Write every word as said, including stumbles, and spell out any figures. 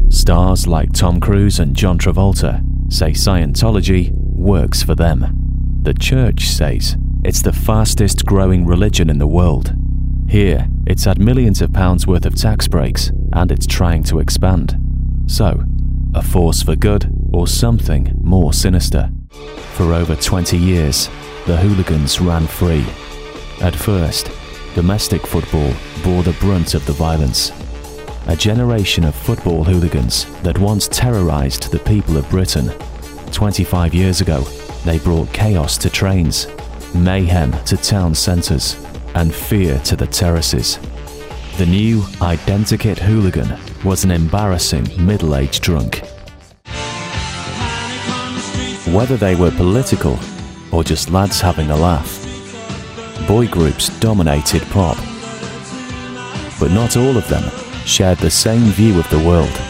Stars like Tom Cruise and John Travolta say Scientology works for them. The church says it's the fastest growing religion in the world. Here, it's had millions of pounds worth of tax breaks and it's trying to expand. So, a force for good or something more sinister? For over twenty years, the hooligans ran free. At first, domestic football bore the brunt of the violence. A generation of football hooligans that once terrorised the people of Britain. twenty-five years ago, they brought chaos to trains, mayhem to town centres, and fear to the terraces. The new identikit hooligan was an embarrassing middle-aged drunk. Whether they were political or just lads having a laugh, boy groups dominated pop. But not all of them shared the same view of the world.